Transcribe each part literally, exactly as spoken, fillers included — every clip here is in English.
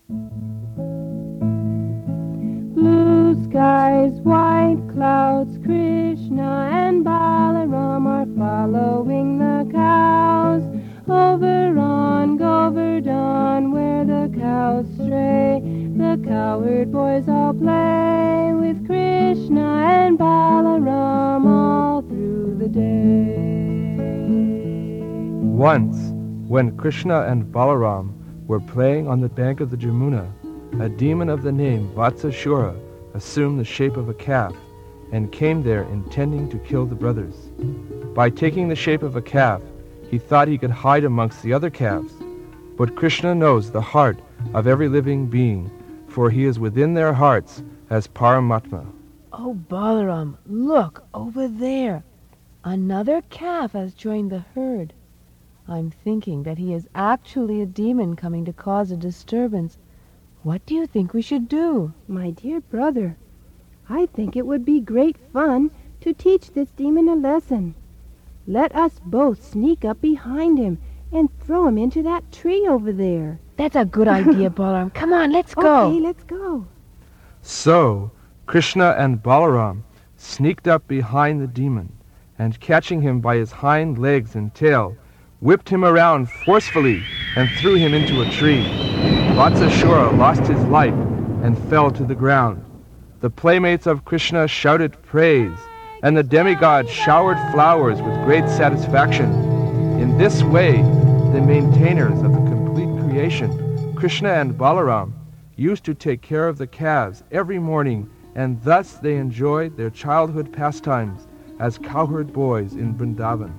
Blue skies, white clouds, Krishna and Balaram are following the cows. Over on Govardhan, where the cows stray, the cowherd boys all play with Krishna and Balaram all through the day. Once, when Krishna and Balaram were playing on the bank of the Jamuna, a demon of the name Vatsashura assumed the shape of a calf and came there intending to kill the brothers. By taking the shape of a calf, he thought he could hide amongst the other calves. But Krishna knows the heart of every living being, for he is within their hearts as Paramatma. Oh, Balaram, look, over there. Another calf has joined the herd. I'm thinking that he is actually a demon coming to cause a disturbance. What do you think we should do? My dear brother, I think it would be great fun to teach this demon a lesson. Let us both sneak up behind him and throw him into that tree over there. That's a good idea, Balaram. Come on, let's go. Okay, let's go. So, Krishna and Balaram sneaked up behind the demon and, catching him by his hind legs and tail, whipped him around forcefully and threw him into a tree. Vatsashura lost his life and fell to the ground. The playmates of Krishna shouted praise, and the demigod showered flowers with great satisfaction. In this way, the maintainers of the complete creation, Krishna and Balaram, used to take care of the calves every morning, and thus they enjoyed their childhood pastimes as cowherd boys in Vrindavan.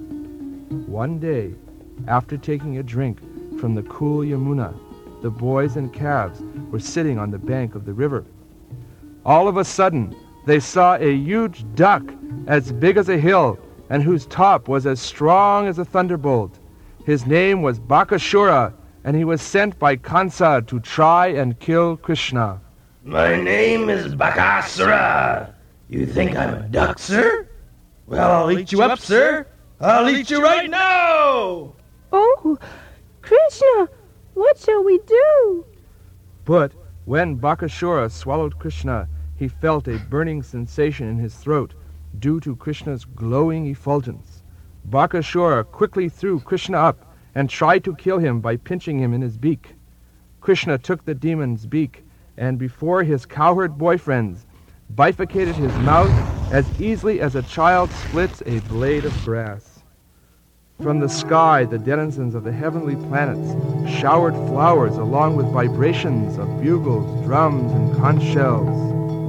One day, after taking a drink from the cool Yamuna, the boys and calves were sitting on the bank of the river. All of a sudden, they saw a huge duck as big as a hill and whose top was as strong as a thunderbolt. His name was Bakashura, and he was sent by Kansa to try and kill Krishna. My name is Bakasura. You think I'm a duck, sir? Well, I'll eat you up, sir. I'll eat you right now! Oh, Krishna, what shall we do? But when Bakashura swallowed Krishna, he felt a burning sensation in his throat due to Krishna's glowing effulgence. Bakashura quickly threw Krishna up and tried to kill him by pinching him in his beak. Krishna took the demon's beak and, before his cowherd boyfriends, bifurcated his mouth as easily as a child splits a blade of grass. From the sky, the denizens of the heavenly planets showered flowers along with vibrations of bugles, drums, and conch shells.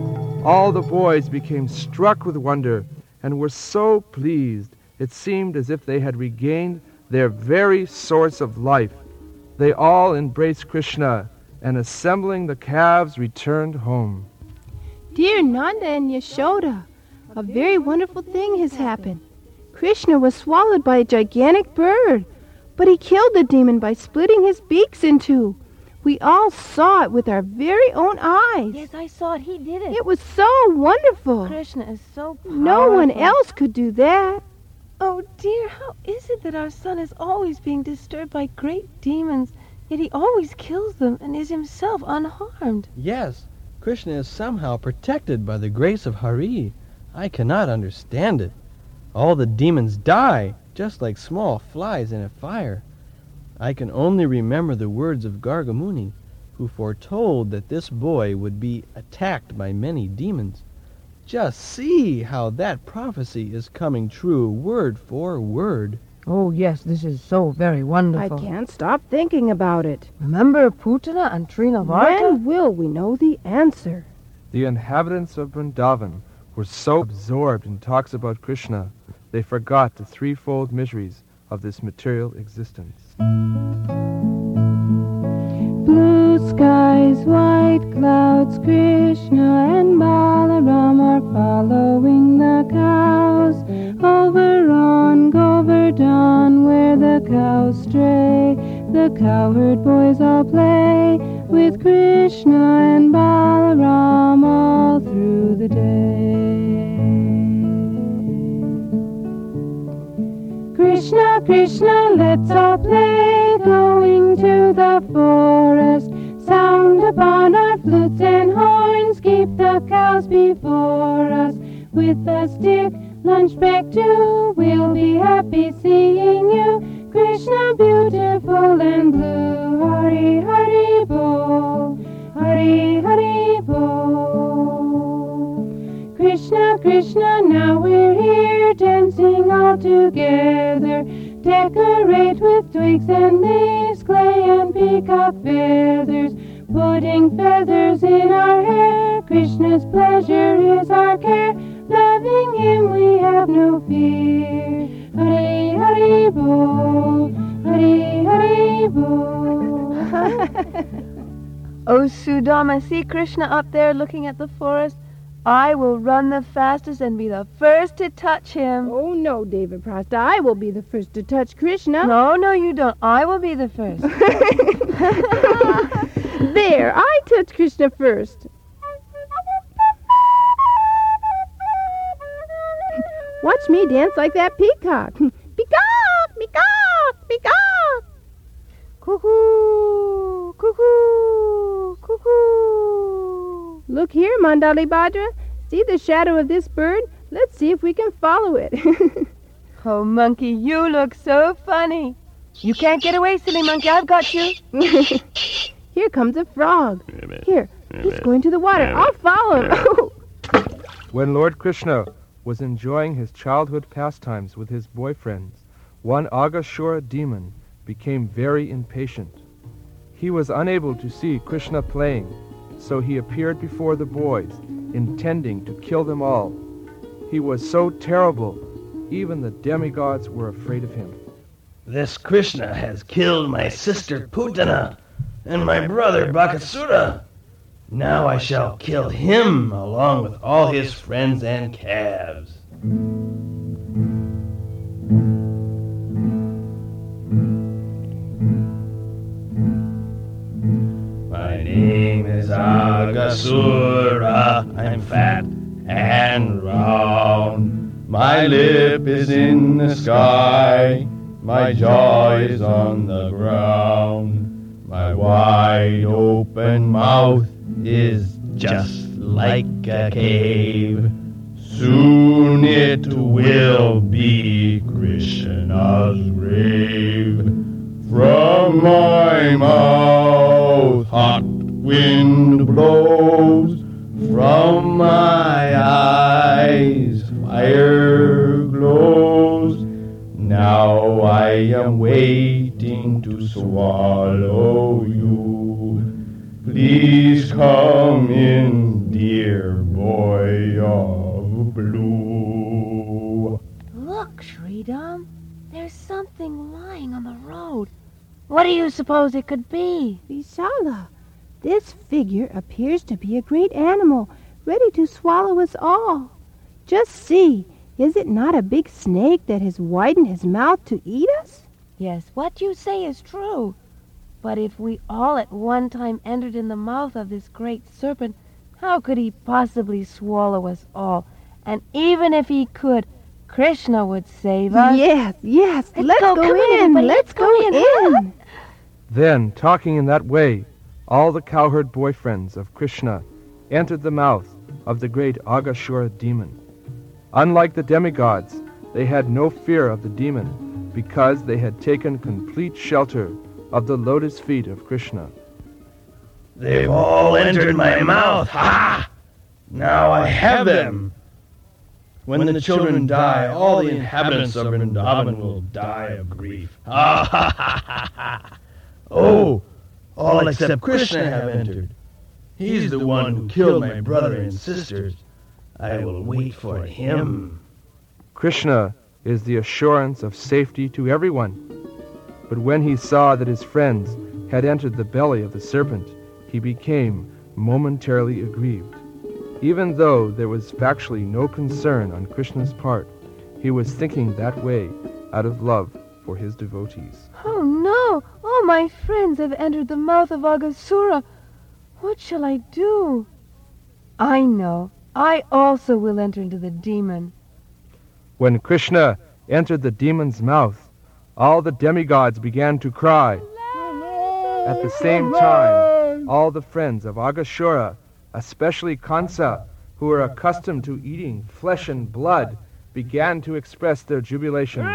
All the boys became struck with wonder and were so pleased it seemed as if they had regained their very source of life. They all embraced Krishna and, assembling the calves, returned home. Dear Nanda and Yashoda, a very wonderful thing has happened. Krishna was swallowed by a gigantic bird, but he killed the demon by splitting his beaks in two. We all saw it with our very own eyes. Yes, I saw it. He did it. It was so wonderful. Krishna is so powerful. No one else could do that. Oh, dear, how is it that our son is always being disturbed by great demons, yet he always kills them and is himself unharmed? Yes, Krishna is somehow protected by the grace of Hari. I cannot understand it. All the demons die, just like small flies in a fire. I can only remember the words of Gargamuni, who foretold that this boy would be attacked by many demons. Just see how that prophecy is coming true word for word. Oh, yes, this is so very wonderful. I can't stop thinking about it. Remember Putana and Trinavarta? When will we know the answer? The inhabitants of Vrindavan were so absorbed in talks about Krishna, they forgot the threefold miseries of this material existence. Blue skies, white clouds, Krishna and Balaram are following the cows. Over on Govardhan, where the cows stray, the cowherd boys all play with Krishna and Balaram all through the day. Krishna, Krishna, let's all play, going to the forest, sound flutes and horns, keep the cows before us. With a stick, lunch break too, we'll be happy seeing you. Krishna, beautiful and blue, Hari Hari Bol, Hari Hari Bol. Krishna, Krishna, now we're here, dancing all together. Decorate with twigs and leaves, clay and peacock feathers, putting feathers in our hair. Krishna's pleasure is our care, loving him we have no fear. Hari Hari Bol, Hari Hari Bol. Oh, Sudama, see Krishna up there looking at the forest? I will run the fastest and be the first to touch him. Oh, no, David Prost. I will be the first to touch Krishna. No, no, you don't. I will be the first. There, I touch Krishna first. Watch me dance like that peacock. Peacock, peacock, peacock. Cuckoo, cuckoo, cuckoo. Look here, Mandali Bhadra. See the shadow of this bird? Let's see if we can follow it. Oh, monkey, you look so funny. You can't get away, silly monkey. I've got you. Here comes a frog. Here, he's going to the water. I'll follow him. When Lord Krishna was enjoying his childhood pastimes with his boyfriends, one Agashura demon became very impatient. He was unable to see Krishna playing, so he appeared before the boys, intending to kill them all. He was so terrible, even the demigods were afraid of him. This Krishna has killed my sister Putana and my brother Bakasura. Now I shall kill him along with all his friends and calves. My name is Agasura. I'm fat and round. My lip is in the sky. My jaw is on the ground. My wide open mouth is just like a cave. Soon it will be Krishna's grave. From my mouth hot wind blows. From my eyes fire glows. Now I am waiting to swallow you. Please come in, dear boy of blue. Look, Sridham, there's something lying on the road. What do you suppose it could be? Visala, this figure appears to be a great animal, ready to swallow us all. Just see, is it not a big snake that has widened his mouth to eat us? Yes, what you say is true. But if we all at one time entered in the mouth of this great serpent, how could he possibly swallow us all? And even if he could, Krishna would save us. Yes, yes, let's, let's go, go in. in. Let's, let's go, go in. in. Then, talking in that way, all the cowherd boyfriends of Krishna entered the mouth of the great Agashura demon. Unlike the demigods, they had no fear of the demon because they had taken complete shelter of the lotus feet of Krishna. They've all entered my mouth. Ha! Now I have them. When the children die, all the inhabitants of Vrindavan will die of grief. Ha ha ha ha ha! Oh, all except Krishna have entered. He's the one who killed my brother and sisters. I will wait for him. Krishna is the assurance of safety to everyone. But when he saw that his friends had entered the belly of the serpent, he became momentarily aggrieved. Even though there was factually no concern on Krishna's part, he was thinking that way out of love for his devotees. Oh, no! All my friends have entered the mouth of Agasura. What shall I do? I know. I also will enter into the demon. When Krishna entered the demon's mouth, all the demigods began to cry. At the same time, all the friends of Agashura, especially Kansa, who were accustomed to eating flesh and blood, began to express their jubilation.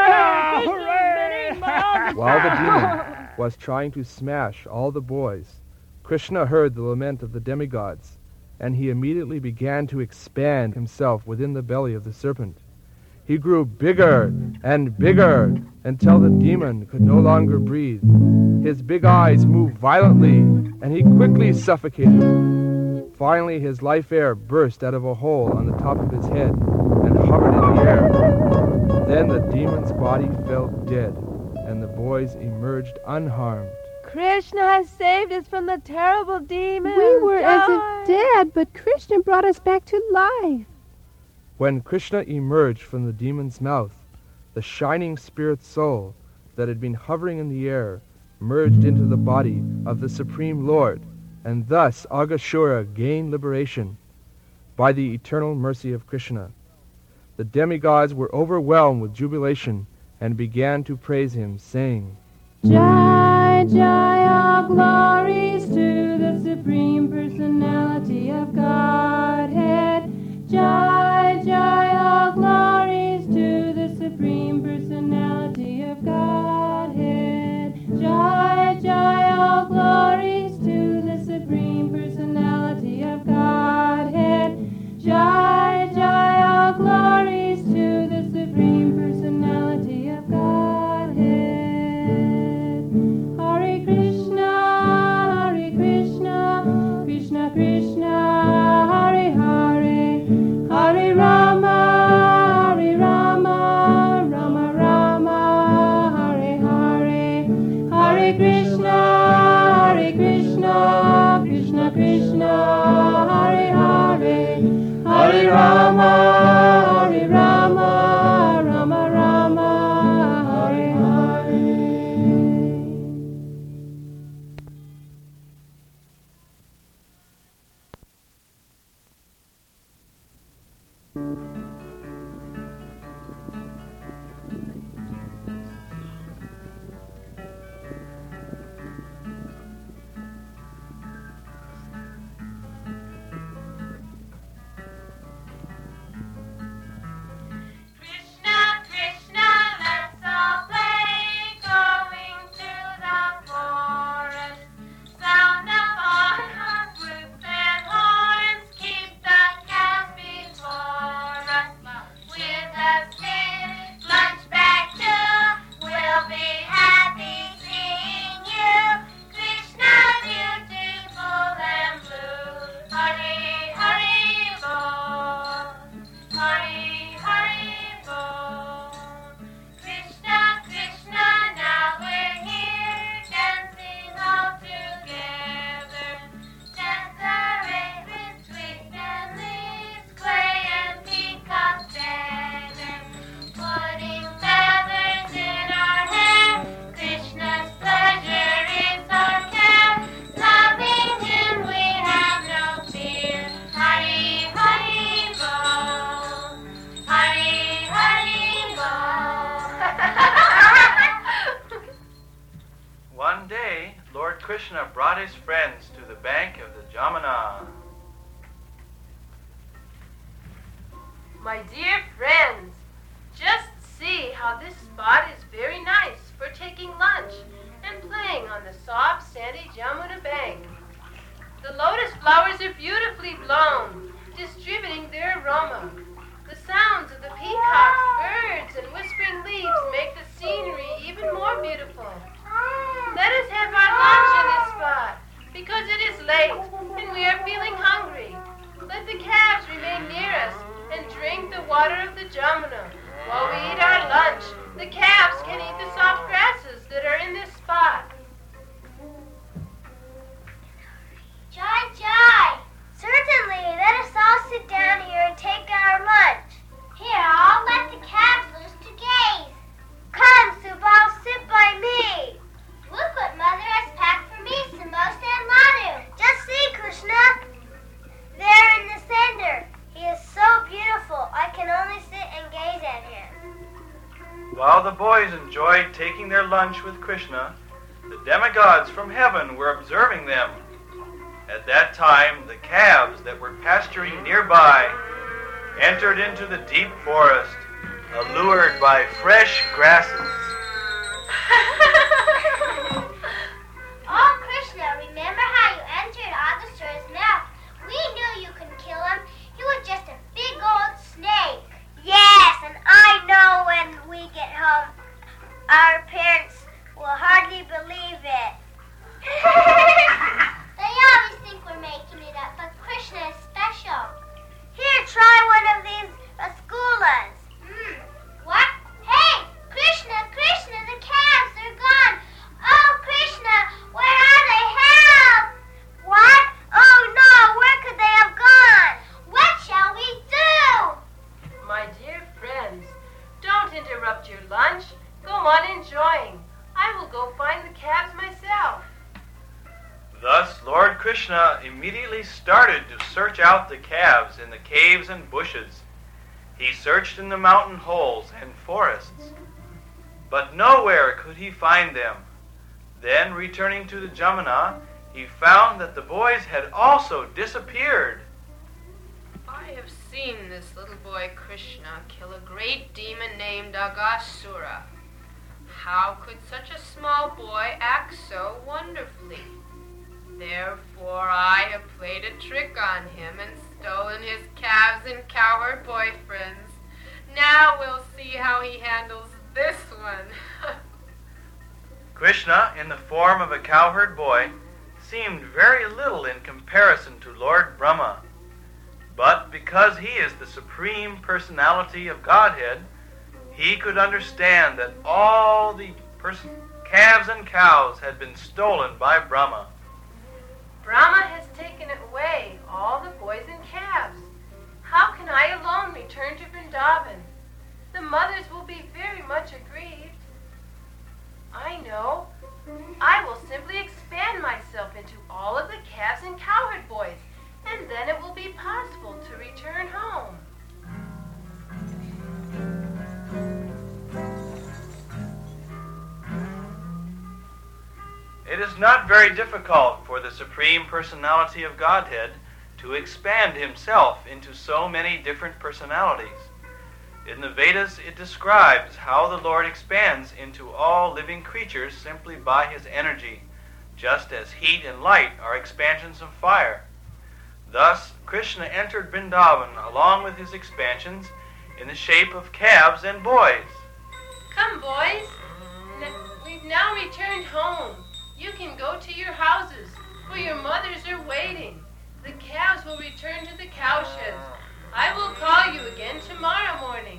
While the demon was trying to smash all the boys, Krishna heard the lament of the demigods, and he immediately began to expand himself within the belly of the serpent. He grew bigger and bigger until the demon could no longer breathe. His big eyes moved violently, and he quickly suffocated. Finally, his life air burst out of a hole on the top of his head and hovered in the air. Then the demon's body fell dead, and the boys emerged unharmed. Krishna has saved us from the terrible demon. We were as if dead, but Krishna brought us back to life. When Krishna emerged from the demon's mouth, the shining spirit soul that had been hovering in the air merged into the body of the Supreme Lord, and thus Agashura gained liberation by the eternal mercy of Krishna. The demigods were overwhelmed with jubilation and began to praise him, saying, Jai, Jai, all glories to the Supreme Personality of Godhead. Jai, Jai, all glories to the Supreme Personality of Godhead. Jai, Jai, all glories to the Supreme Personality of Godhead. Jai, Jai, all glories to the Supreme Personality of Godhead. Hare Krishna, Hare Krishna, Krishna Krishna, Hare Hare, Hare Rama, Hare Rama, Rama Rama, Hare Hare, Hare Krishna, Hare Krishna, Krishna Krishna, Hare Hare, Hare Rama, Hare Rama, Rama Rama, Hare Hare. Krishna, Krishna, let's all play, going through the forest. Sound of our flutes and horns, keep the cows before us. With a big lunch bag too, we'll be happy seeing you. Krishna, beautiful and blue, Hare Hare Bol. Hare Hare Bol. Krishna, Krishna, now we're here, dancing all together. Dance arrayed with sweet and leaves, clay and peacock feather. Putting feathers in our hair, Krishna's pleasure is our care. Loving him we have no fear. Hare Hare Bol. Hare Hare Bol. One day, Lord Krishna brought his friends to the bank of the Jamuna. My dear friends, just see how this spot is very nice for taking lunch and playing on the soft, sandy Jamuna bank. The lotus flowers are beautifully blown, distributing their aroma. The sounds of the peacocks, birds, and whispering leaves make the scenery even more beautiful. Let us have our lunch in this spot, because it is late and we are feeling hungry. Let the calves remain near us and drink the water of the Jamuna. While we eat our lunch, the calves can eat the soft grasses that are in this spot. Jai, Jai! Certainly, let us all sit down here and take our lunch. Here, I'll let the calves loose to gaze. Come, Subal, sit by me. Look what Mother has packed for me, samosa and ladu. Just see, Krishna. There in the center. He is so beautiful, I can only sit and gaze at him. While the boys enjoyed taking their lunch with Krishna, the demigods from heaven were observing them At that time, the calves that were pasturing nearby entered into the deep forest, allured by fresh grasses. Oh, Krishna, remember how you entered Agastura's mouth? We knew you couldn't kill him. He was just a big old snake. Yes, and I know when we get home, our parents will hardly believe it. They always think we're making it up, but Krishna is special. Here, try one of these rasgullas. Mm. What? Hey, Krishna, Krishna, the calves are gone. Oh, Krishna, where are they? Help! What? Oh, no, where could they have gone? What shall we do? My dear friends, don't interrupt your lunch. Go on enjoying. I will go find the calves myself. Thus, Lord Krishna immediately started to search out the calves in the caves and bushes. He searched in the mountain holes and forests, but nowhere could he find them. Then, returning to the Jamuna, he found that the boys had also disappeared. I have seen this little boy Krishna kill a great demon named Aghasura. How could such a small boy act so wonderfully? Therefore I have played a trick on him and stolen his calves and cowherd boyfriends. Now we'll see how he handles this one. Krishna, in the form of a cowherd boy, seemed very little in comparison to Lord Brahma. But because he is the supreme personality of Godhead, he could understand that all the pers- calves and cows had been stolen by Brahma. Brahma has taken away all the boys and calves. How can I alone return to Vrindavan? The mothers will be very much aggrieved. I know. I will simply expand myself into all of the calves and cowherd boys, and then it will be possible to return home. It is not very difficult for the Supreme Personality of Godhead to expand himself into so many different personalities. In the Vedas, it describes how the Lord expands into all living creatures simply by his energy, just as heat and light are expansions of fire. Thus, Krishna entered Vrindavan along with his expansions in the shape of calves and boys. Come, boys. N- we've now returned home. You can go to your houses, for your mothers are waiting. The calves will return to the cowsheds. I will call you again tomorrow morning.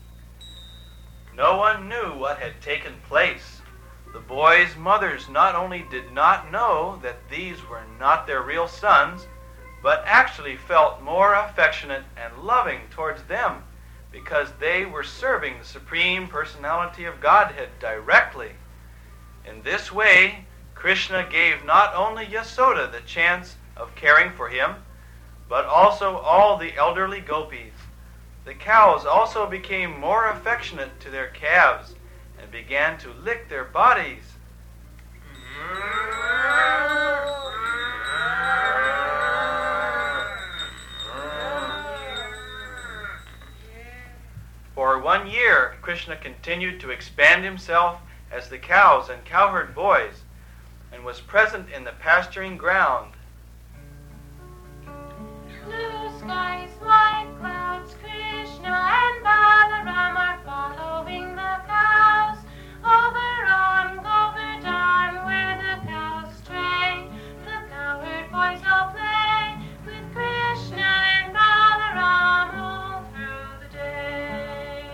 No one knew what had taken place. The boys' mothers not only did not know that these were not their real sons, but actually felt more affectionate and loving towards them because they were serving the Supreme Personality of Godhead directly. In this way, Krishna gave not only Yasoda the chance of caring for him, but also all the elderly gopis. The cows also became more affectionate to their calves and began to lick their bodies. For one year, Krishna continued to expand himself as the cows and cowherd boys, and was present in the pasturing ground. Blue skies, white clouds, Krishna and Balaram are following the cows. Over on Govardhan where the cows stray, the cowherd boys all play with Krishna and Balaram all through the day.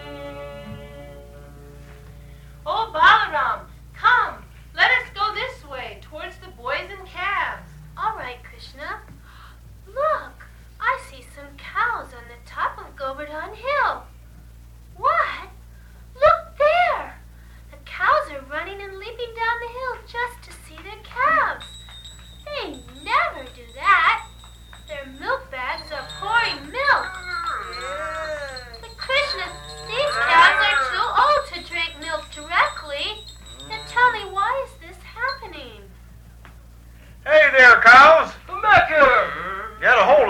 Oh, Balaram, come, let us go this way towards the boys and calves. All right, Krishna. Look, I see some cows on the top of Govardhan Hill. What? Look there! The cows are running and leaping down the hill just to see their calves. They never do that. Their milk bags are pouring milk. But Krishna, these calves are too old to drink milk directly. Now tell me, why is this happening? Hey there, cows! Come back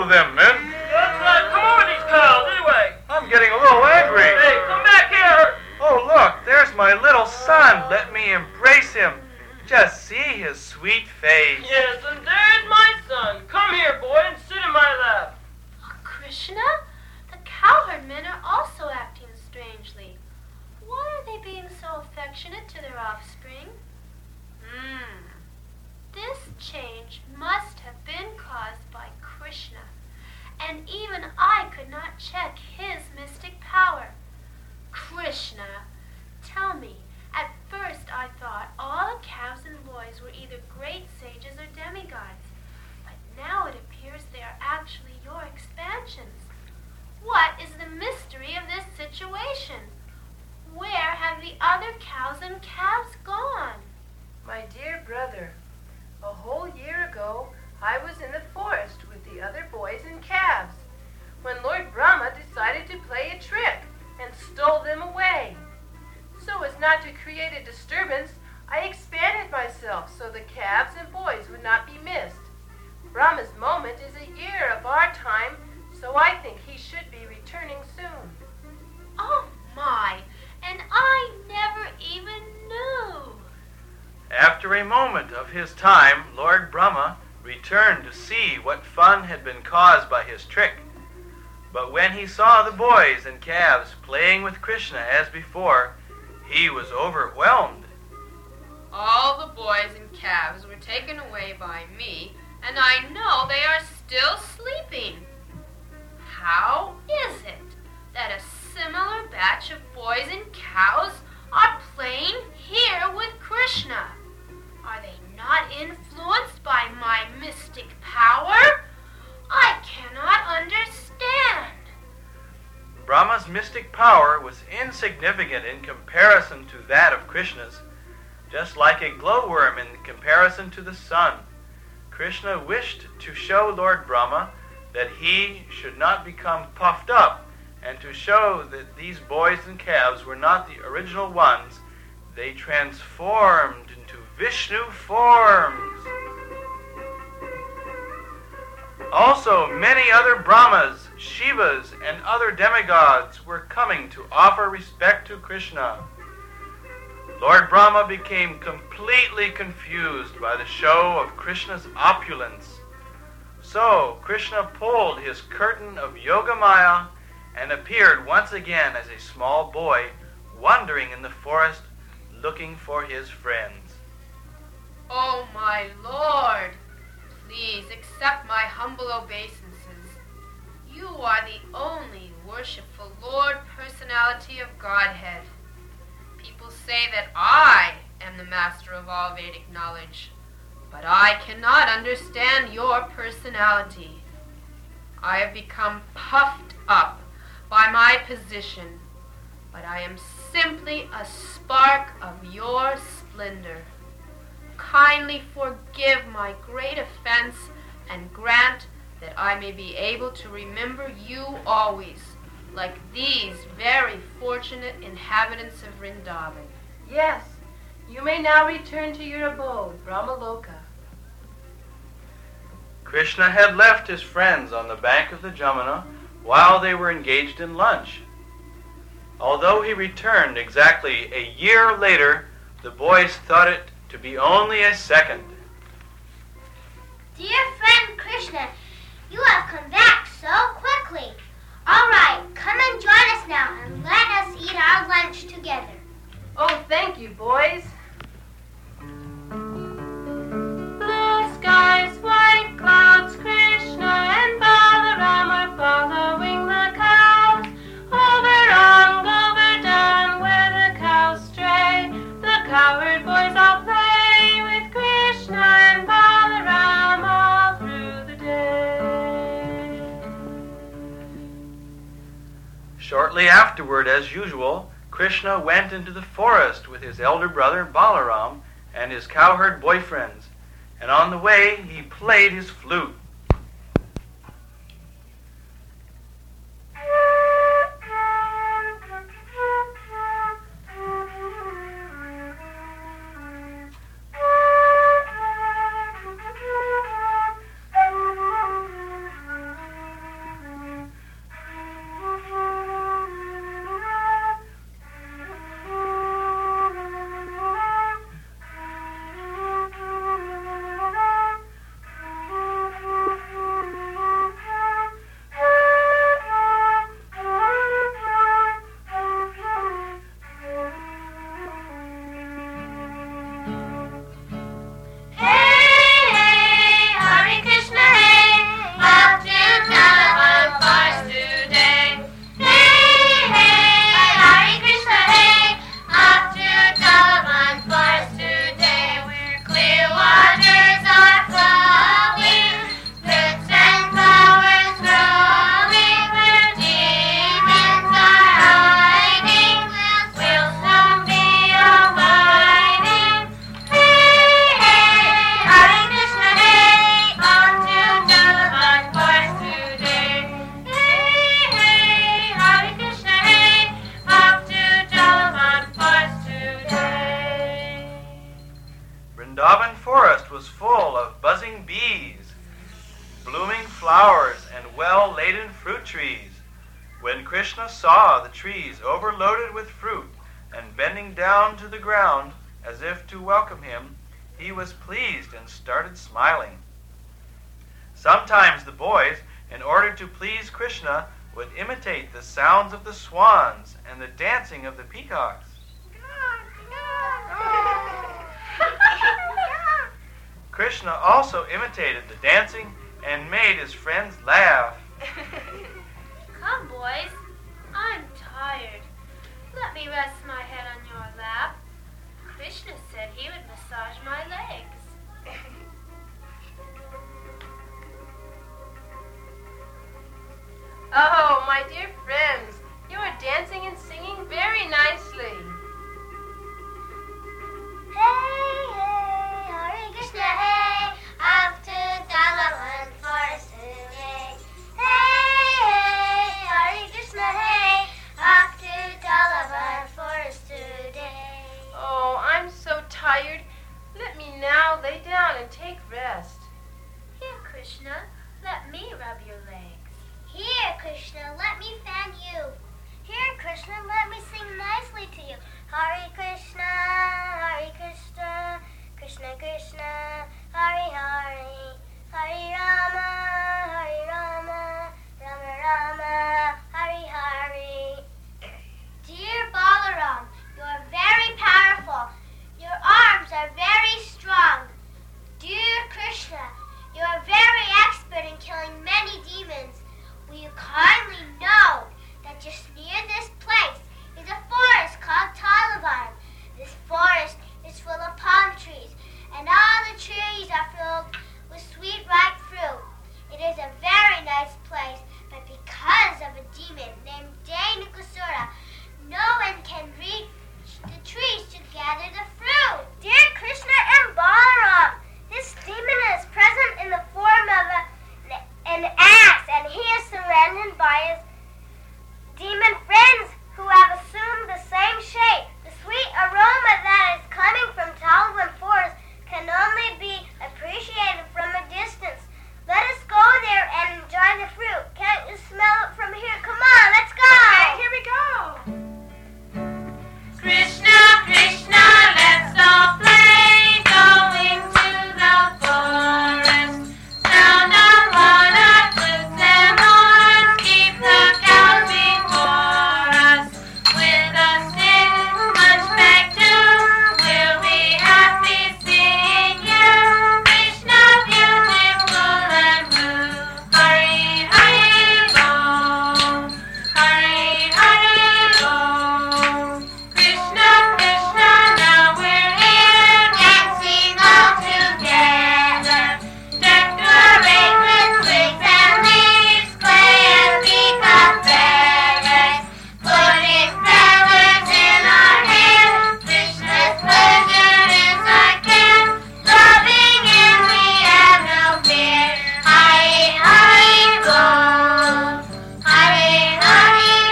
hold of them, men. Let's uh, come over these cows, anyway. I'm getting a little angry. Hey, come back here. Oh, look, there's my little son. Let me embrace him. Just see his sweet face. Yes, and there's my son. Come here, boy, and sit in my lap. Oh, Krishna, the cowherd men are also acting strangely. Why are they being so affectionate to their offspring? Hmm. This change must have been caused by Krishna, and even I could not check his mystic power. Krishna, tell me, at first I thought all the calves and boys were either great sages or demigods, but now it appears they are actually your expansions. What is the mystery of this situation? Where have the other cows and calves gone? My dear brother, a whole year ago I was in the forest with the other boys and calves when Lord Brahma decided to play a trick and stole them away. So as not to create a disturbance, I expanded myself so the calves and boys would not be missed. Brahma's moment is a year of our time, so I think he should be returning soon. Oh my, and I never even knew. After a moment of his time, Lord Brahma returned to see what fun had been caused by his trick. But when he saw the boys and calves playing with Krishna as before, he was overwhelmed. All the boys and calves were taken away by me, and I know they are still sleeping. How is it that a similar batch of boys and cows are playing here with Krishna? Are they not influenced by my mystic power? I cannot understand. Brahma's mystic power was insignificant in comparison to that of Krishna's, just like a glowworm in comparison to the sun. Krishna wished to show Lord Brahma that he should not become puffed up, and to show that these boys and calves were not the original ones. They transformed into Vishnu forms. Also, many other Brahmas, Shivas, and other demigods were coming to offer respect to Krishna. Lord Brahma became completely confused by the show of Krishna's opulence. So, Krishna pulled his curtain of Yogamaya and appeared once again as a small boy, wandering in the forest, looking for his friends. Oh, my Lord, please accept my humble obeisances. You are the only worshipful Lord Personality of Godhead. People say that I am the master of all Vedic knowledge, but I cannot understand your personality. I have become puffed up by my position, but I am simply a spark of your splendor. Kindly forgive my great offense and grant that I may be able to remember you always, like these very fortunate inhabitants of Vrindavan. Yes, you may now return to your abode, Brahmaloka. Krishna had left his friends on the bank of the Jamuna while they were engaged in lunch. Although he returned exactly a year later, the boys thought it to be only a second. Dear friend Krishna, you have come back so quickly. All right, come and join us now and let us eat our lunch together. Oh, thank you, boys. Blue skies, white clouds, Krishna and Balaram are following the cows. Over on Govardhan where the cows stray, the cowherd boys all play with Krishna and Balaram all through the day. Shortly afterward, as usual, Krishna went into the forest with his elder brother Balaram and his cowherd boyfriends, and on the way he played his flute. blooming flowers, and well-laden fruit trees. When Krishna saw the trees overloaded with fruit and bending down to the ground as if to welcome him, he was pleased and started smiling. Sometimes the boys, in order to please Krishna, would imitate the sounds of the swans and the dancing of the peacocks. Krishna also imitated the dancing and made his friends laugh. Come, boys. I'm tired. Let me rest my head on your lap. Krishna said he would massage my legs. Oh, my dear friends, you are dancing and singing very nicely. Hey, hey, Hare Krishna, hey, off to Dalavan forest today. Hey, hey, Hare Krishna, hey, off to Dalavan forest today. Oh, I'm so tired. Let me now lay down and take rest. Here, Krishna, let me rub your legs. Here, Krishna, let me fan you. Here, Krishna, let me sing nicely to you. Hare Krishna, Hare Krishna, Krishna Krishna, Hare Hare, Hare Rama, Hare Rama, Rama Rama, Hare Hare. Dear Balaram, you are very powerful. Your arms are very strong. Dear Krishna, you are very expert in killing many demons. Will you kindly know that just near this place is a forest called Talavan? This forest is full of palm trees, and all the trees are filled with sweet ripe fruit. It is a very nice place, but because of a demon named Dhenukasura, no one can reach the trees to gather the fruit. Dear Krishna and Balaram, this demon is present in the form of a an axe, and he is surrounded by his demon friends who have assumed the same shape. The sweet aroma that is coming from Talavan Forest can only be appreciated from a distance. Let us go there and enjoy the fruit. Can't you smell it from here? Come on, let's go! Okay, here we go. Krishna, Krishna, let's all play, going to the forest. Sound of one of flutes and horns, keep the cows before us. With a stick, hunchback too, we'll be happy seeing you. Krishna, beautiful and blue. Hurry, hurry, go. Hurry, hurry, go. Krishna, Krishna, now we're here, dancing all together. Decorate with twigs and leaves, clay and peacock feathers. Putting feathers in our hair, Krishna's pleasure is our care. Loving him we have no fear. Hurry, hurry, go. Hurry, hurry,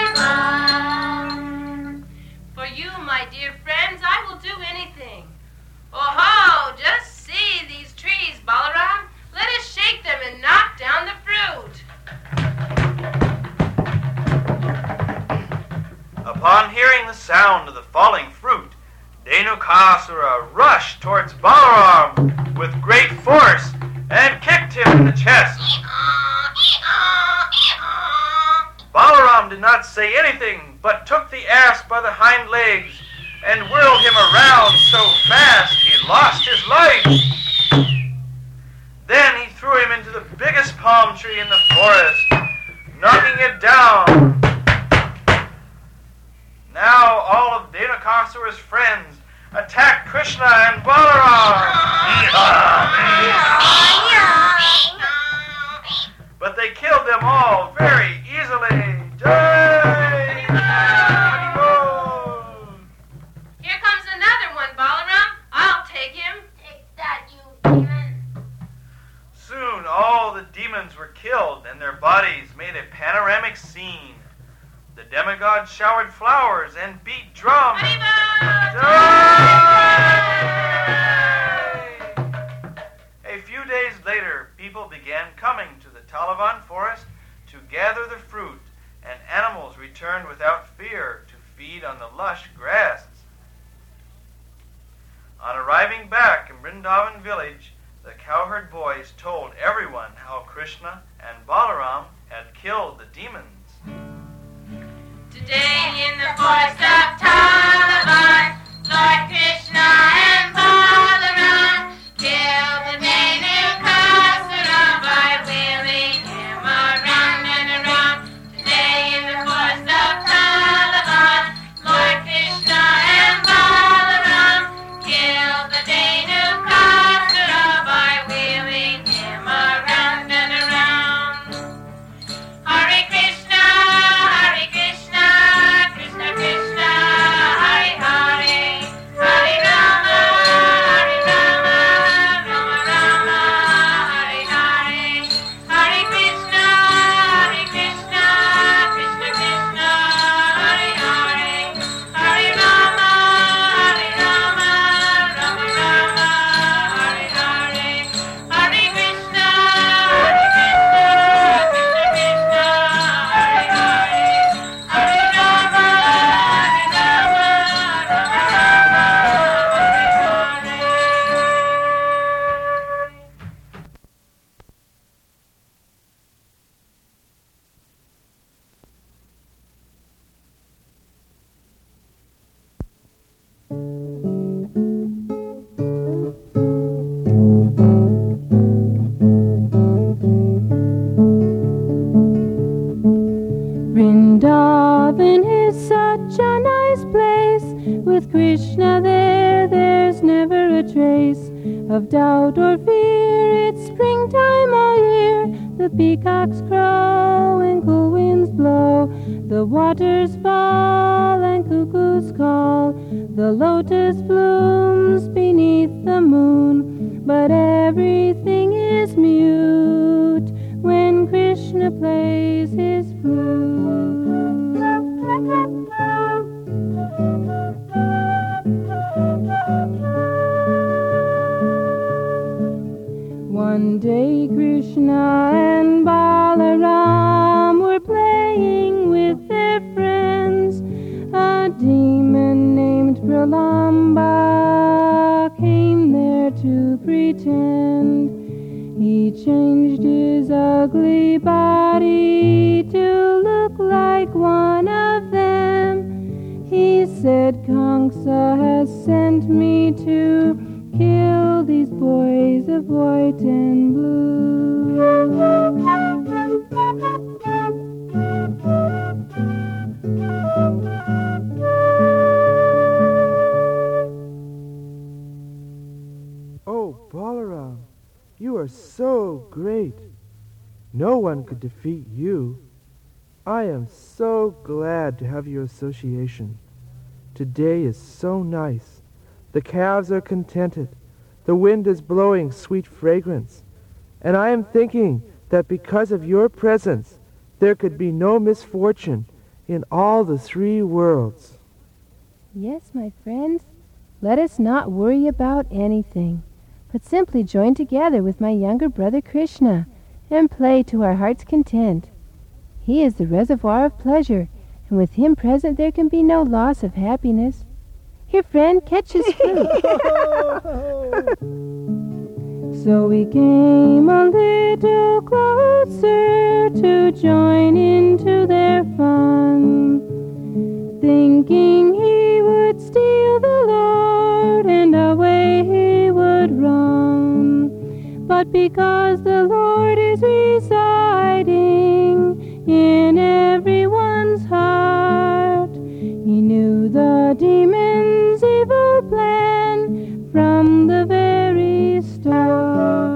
go. For you, my dear friends, I will do anything. Oh-ho, just see these trees, Balaram. Let us shake them and knock down the fruit. Upon hearing the sound of the falling fruit, Dhenukasura rushed towards Balaram with great force and kicked him in the chest. Balaram did not say anything, but took the ass by the hind legs and whirled him around so fast he lost his life. Then he threw him into the biggest palm tree in the forest, knocking it down. Now all of Dhenukasura's friends attacked Krishna and Balaram. But they killed them all very easily. Jai! Here comes another one, Balaram. I'll take him. Take that, you demon. Soon all the demons were killed and their bodies made a panoramic scene. The demigod showered flowers and beat drums. Jai! A few days later, people people began coming to the Talavan forest to gather the fruit, and animals returned without fear to feed on the lush grass. On arriving back in Vrindavan village, the cowherd boys told everyone how Krishna and Balaram had killed the demons. Today in the forest of Talavan, Lord Krishna and Balaram killed the Dhenukasura by wheeling him around and around. Today in the forest of Talavan, Lord Krishna and Balaram killed the Dhenukasura by wheeling him around and around. Hare Krishna, Hare Krishna, Krishna Krishna, Hare Hare, Hare Rama, Hare Rama, Rama Rama, Hare Hare, Hare Krishna, Hare Krishna, Krishna Krishna, Hare Hare, Hare Rama, Hare Rama, Rama Rama, Hare Hare, Hare Krishna, Hare Krishna, Krishna Krishna, Hare Hare, Hare Rama, Hare Rama, Rama Rama, Hare Hare. Vrindavan is such a nice place. With Krishna there, there's never a trace of doubt or fear. It's springtime all year. The peacocks crow and cool winds blow. The waters fall and cuckoos call. The lotus blooms beneath the moon. But everything is mute when Krishna plays his flute. One day Krishna and Balaram were playing with their friends. A demon named Pralamba came there to pretend. He changed his ugly body to look like one of them. He said, Kamsa has sent me to kill these boys of white and blue. Oh, Balaram, you are so great. No one could defeat you. I am so glad to have your association. Today is so nice. The calves are contented. The wind is blowing sweet fragrance. And I am thinking that because of your presence, there could be no misfortune in all the three worlds. Yes, my friends, let us not worry about anything, but simply join together with my younger brother Krishna and play to our heart's content. He is the reservoir of pleasure, and with him present there can be no loss of happiness. Here, friend, catch his fruit. So we came a little closer to join into their fun, thinking he would steal the Lord and away he would run. But because the Lord is residing in everyone's heart, he knew the demon's evil plan from the very start.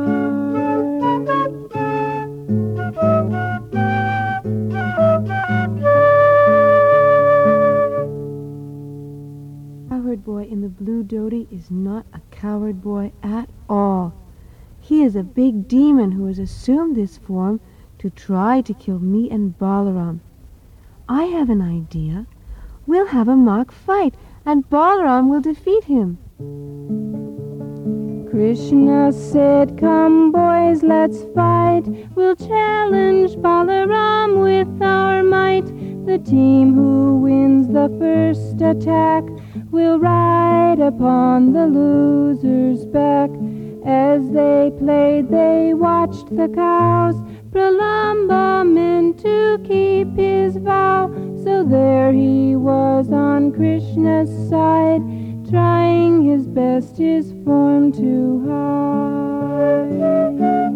Cowherd boy in the blue dhoti is not a coward boy at all. He is a big demon who has assumed this form to try to kill me and Balaram. I have an idea. We'll have a mock fight, and Balaram will defeat him. Krishna said, "Come, boys, let's fight. We'll challenge Balaram with our might. The team who wins the first attack will ride upon the loser's back." As they played, they watched the cows. Pralamba meant to keep his vow, so there he was on Krishna's side, trying his best his form to hide.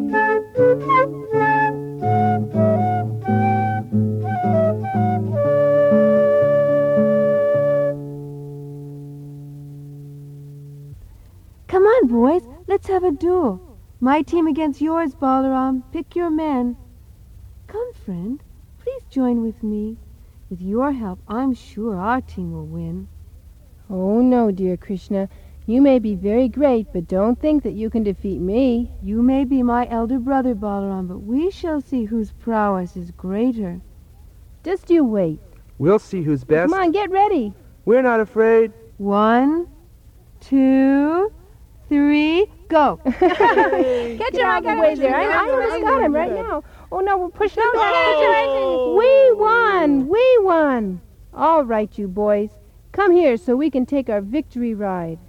Come on, boys, let's have a duel. My team against yours, Balaram. Pick your men. Come, friend, please join with me. With your help, I'm sure our team will win. Oh, no, dear Krishna. You may be very great, but don't think that you can defeat me. You may be my elder brother, Balaram, but we shall see whose prowess is greater. Just you wait. We'll see who's best. Come on, get ready. We're not afraid. One, two, three, go. Get your out of the way there. I, I almost got him right now. Oh, no, we're pushing him back. We won. We won. All right, you boys. Come here so we can take our victory ride.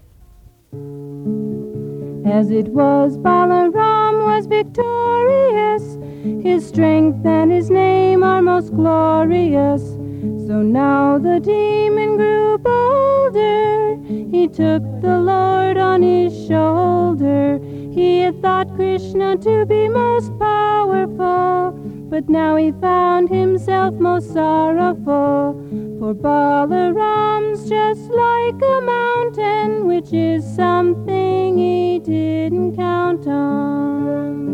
As it was, Balaram was victorious. His strength and his name are most glorious. So now the demon grew bolder. He took the Lord on his shoulder. He had thought Krishna to be most powerful, but now he found himself most sorrowful. For Balaram's just like a mountain, which is something he didn't count on.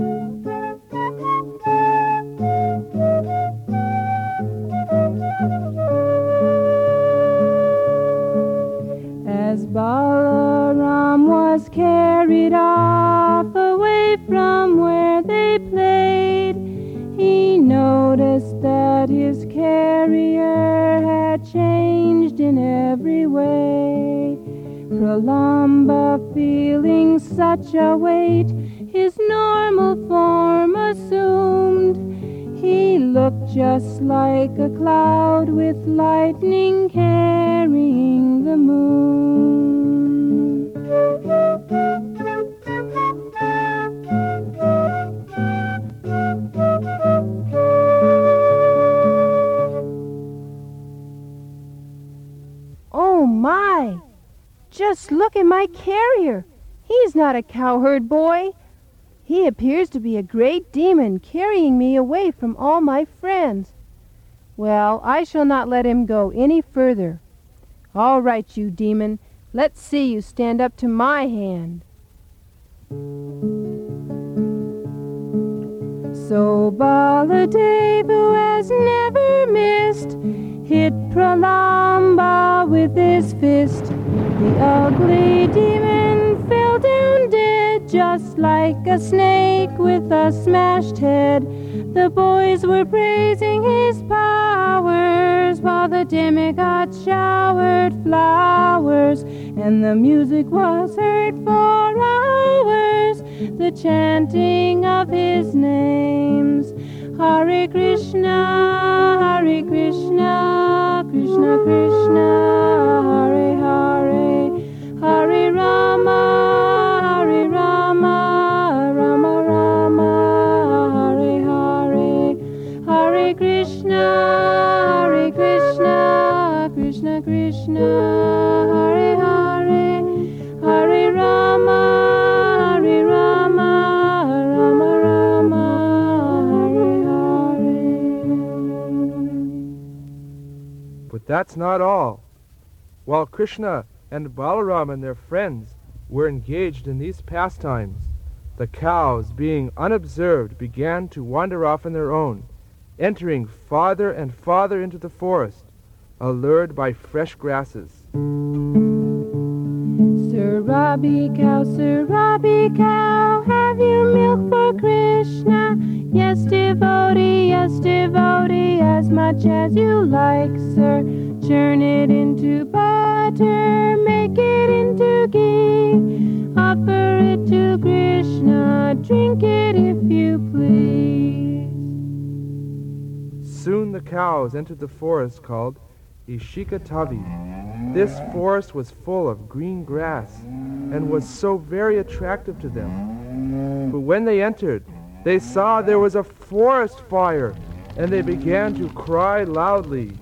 As Balaram was carried off away from where they played, he noticed that his carrier had changed in every way. Pralamba, feeling such a weight, his normal form assumed. He looked just like a cloud with lightning carrying the moon. Oh my! Just look at my carrier. He's not a cowherd boy. He appears to be a great demon carrying me away from all my friends. Well, I shall not let him go any further. All right, you demon, let's see you stand up to my hand. So Baladev, who has never missed, hit Pralamba with his fist. The ugly demon fell down dead, just like a snake with a smashed head. The boys were praising his powers, while the demigod showered flowers, and the music was heard for hours, the chanting of his names. Hare Krishna, Hare Krishna, Krishna Krishna, Hare Hare, Hare Rama, Hare Rama, Rama Rama, Hare Hare, Hare Krishna, Hare Krishna, Krishna Krishna, Hare Hare, Hare Rama, Hare Rama, Rama Rama, Hare Hare. But that's not all. While Krishna and Balaram and their friends were engaged in these pastimes, the cows, being unobserved, began to wander off on their own, entering farther and farther into the forest, allured by fresh grasses. Surabi cow, Surabi cow, have you milk for Krishna? Yes, devotee, yes, devotee, as much as you like, sir. churn it into butter, make it into ghee, offer it to Krishna, drink it if you please. Soon the cows entered the forest called Ishikatavi. This forest was full of green grass and was so very attractive to them. But when they entered, they saw there was a forest fire, and they began to cry loudly.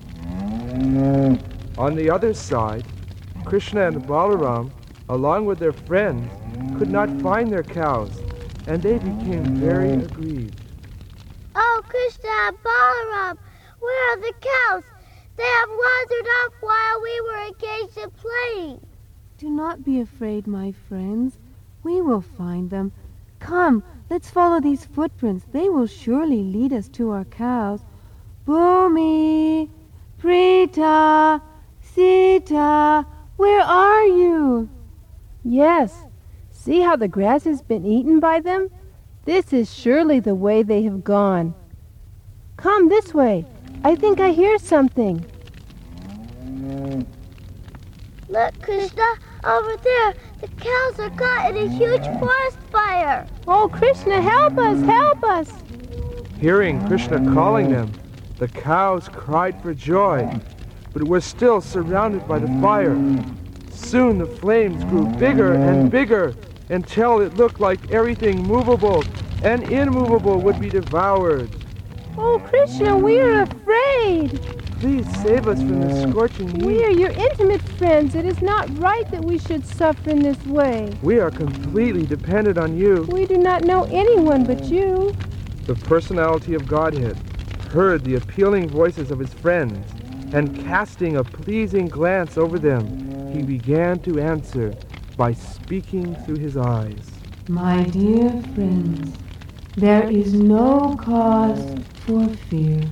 On the other side, Krishna and Balaram, along with their friends, could not find their cows, and they became very aggrieved. Oh, Krishna and Balaram, where are the cows? They have wandered off while we were engaged in playing. Do not be afraid, my friends. We will find them. Come, let's follow these footprints. They will surely lead us to our cows. Bhumi, Prita, Sita, where are you? Yes. See how the grass has been eaten by them? This is surely the way they have gone. Come this way. I think I hear something. Look, Krishna, over there. The cows are caught in a huge forest fire. Oh, Krishna, help us, help us. Hearing Krishna calling them, the cows cried for joy, but were still surrounded by the fire. Soon the flames grew bigger and bigger until it looked like everything movable and immovable would be devoured. Oh, Krishna, we are afraid. Please save us from this scorching heat. We are your intimate friends. It is not right that we should suffer in this way. We are completely dependent on you. We do not know anyone but you. The personality of Godhead heard the appealing voices of his friends, and casting a pleasing glance over them, he began to answer by speaking through his eyes. My dear friends, there is no cause for fear.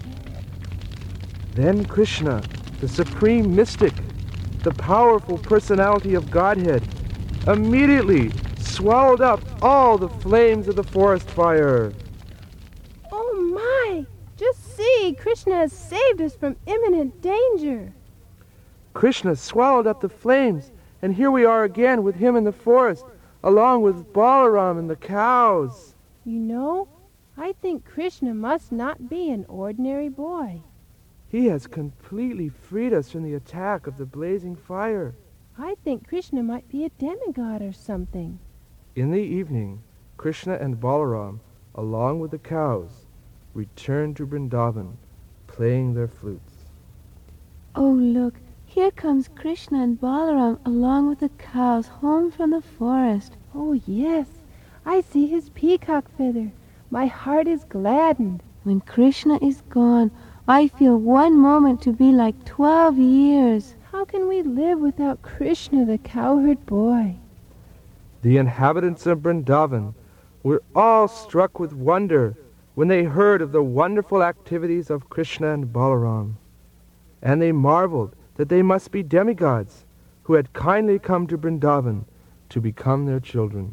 Then Krishna, the supreme mystic, the powerful personality of Godhead, immediately swallowed up all the flames of the forest fire. Oh my! Just see, Krishna has saved us from imminent danger. Krishna swallowed up the flames, and here we are again with him in the forest, along with Balaram and the cows. You know, I think Krishna must not be an ordinary boy. He has completely freed us from the attack of the blazing fire. I think Krishna might be a demigod or something. In the evening, Krishna and Balaram, along with the cows, returned to Vrindavan, playing their flutes. Oh, look, here comes Krishna and Balaram along with the cows home from the forest. Oh, yes, I see his peacock feather. My heart is gladdened. When Krishna is gone, I feel one moment to be like twelve years. How can we live without Krishna, the cowherd boy? The inhabitants of Vrindavan were all struck with wonder when they heard of the wonderful activities of Krishna and Balaram. And they marveled that they must be demigods who had kindly come to Vrindavan to become their children.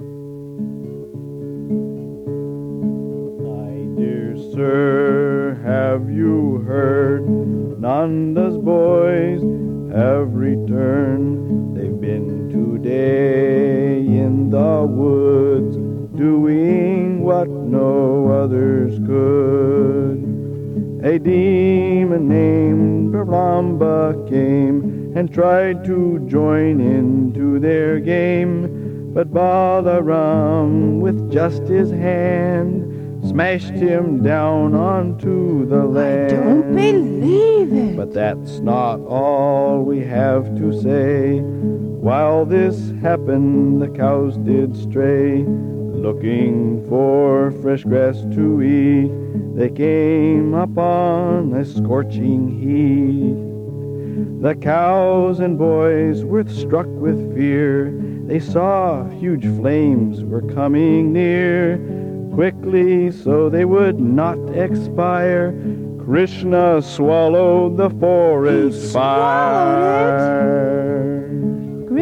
My dear sir, have you heard? Nanda's boys have returned. They've been today in the woods, doing what no others could. A demon named Pralamba came and tried to join into their game, but Balaram, with just his hand, smashed him down onto the land. I don't believe it. But that's not all we have to say. While this happened, the cows did stray, looking for fresh grass to eat. They came upon a scorching heat. The cows and boys were struck with fear. They saw huge flames were coming near. Quickly, so they would not expire, Krishna swallowed the forest He fire. swallowed it.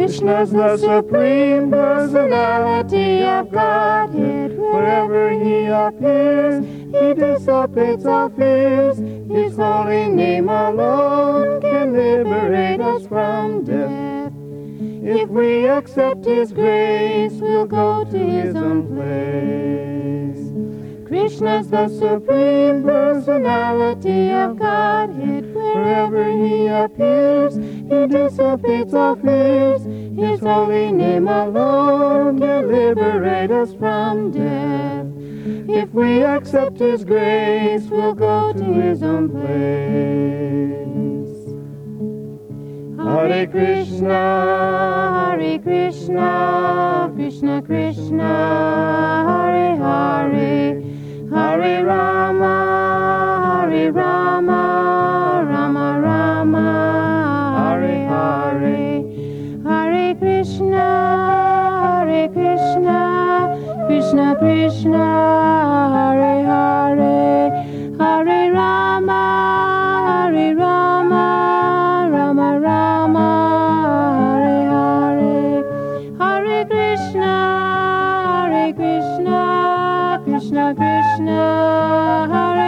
Krishna's the Supreme Personality of Godhead. Wherever he appears, he dissipates our fears. His holy name alone can liberate us from death. If we accept his grace, we'll go to his own place. Krishna's the Supreme Personality of Godhead. Wherever he appears, he dissipates our fears. His holy name alone can liberate us from death. If we accept his grace, we'll go to his own place. Hare Krishna, Hare Krishna, Krishna Krishna, Hare Hare, Hare Rama, Hare Rama, Rama Rama, Hare Hare, Hare Krishna, Hare Krishna, Krishna Krishna, Hare Hare, Hare Rama, Hare Rama, Rama Rama, Hare Hare, Hare Krishna, Hare Krishna, Krishna Krishna, Hare